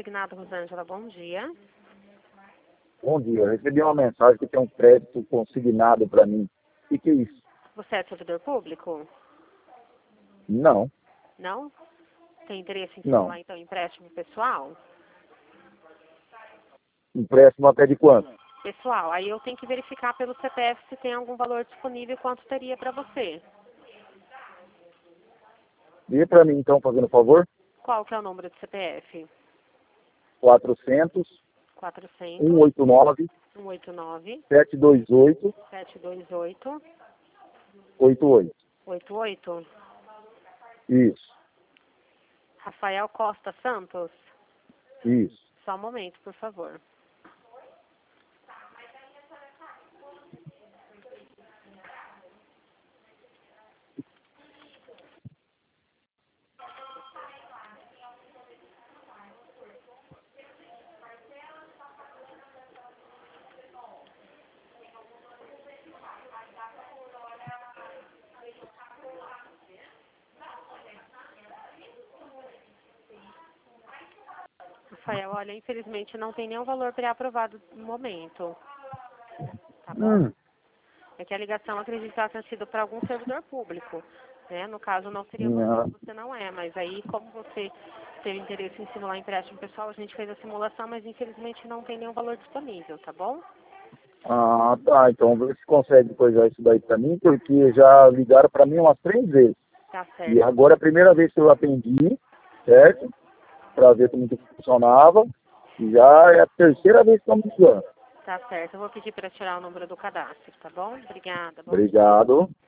Consignado, Rosângela, bom dia. Bom dia, eu recebi uma mensagem que tem um crédito consignado para mim. O que é isso? Você é servidor público? Não, Não? Tem interesse em não. simular, então, empréstimo pessoal? Empréstimo até de quanto? Pessoal, aí eu tenho que verificar pelo CPF se tem algum valor disponível e quanto teria para você. Dê para mim então, fazendo favor. Qual que é o número do CPF? 400 400 189 189 728 728 88. 88. Isso, Rafael Costa Santos? isso. Só um momento, por favor. Rafael, olha, infelizmente não tem nenhum valor pré-aprovado no momento. Tá bom? É que a ligação acreditar ter sido para algum servidor público. Né? No caso, não seria você, Não. você não é. Mas aí, como você teve interesse em simular empréstimo pessoal, a gente fez a simulação, mas infelizmente não tem nenhum valor disponível, tá bom? Ah, tá. Então vê se consegue coisar isso daí para mim, porque já ligaram para mim umas 3 vezes. Tá E certo. agora é a primeira vez que eu atendi, certo? Para ver como que funcionava. E já é a terceira vez que estão me ligando. Tá certo. Eu vou pedir para tirar o número do cadastro, tá bom? Obrigada. Bom dia. Obrigado.